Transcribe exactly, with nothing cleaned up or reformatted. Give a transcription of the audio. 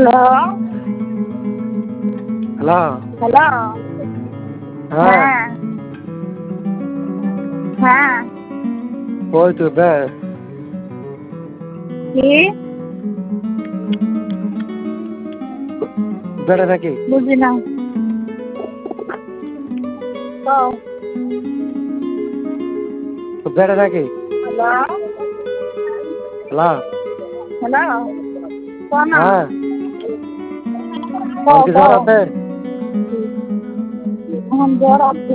hello hello hello হ্যাঁ হ্যাঁ হ্যাঁ ওই তো বে কি বেড়ে নাকি বুঝি না কও বেড়ে নাকি হ্যালো হ্যালো হ্যালো কও না হ্যাঁ কও কি জ্বর কও আছে এখন জ্বর আছে